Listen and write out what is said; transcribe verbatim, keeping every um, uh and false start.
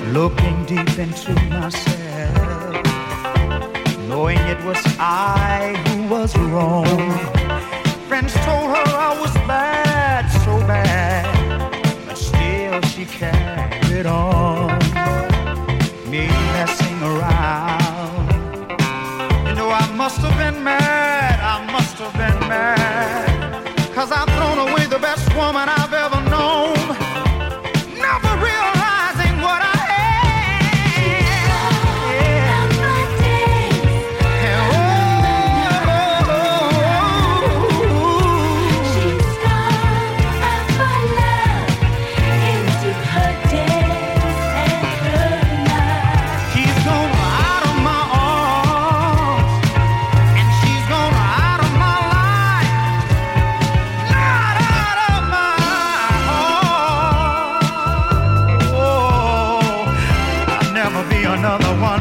looking deep into myself, knowing it was I who was wrong. Friends told her I was bad, so bad, but still she carried on, me messing around. You know I must have been mad, I must have been mad, 'cause I've thrown away the best woman I've ever known, never realizing what I another one.